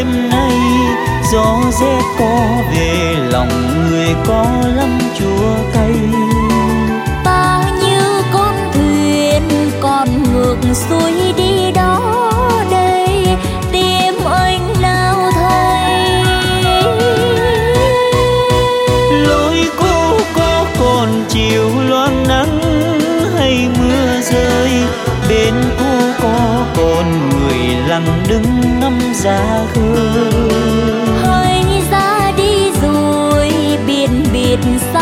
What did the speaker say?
đêm nay. Gió rét có về lòng người có lắm chua cay. Bao nhiêu con thuyền còn ngược xuôi đi đó đây, tìm anh nào thấy. Lối cũ có còn chiều loang nắng hay mưa rơi, bên cũ có còn người lặng đứng ngắm ra khơi. Hãy ra đi rồi biệt biệt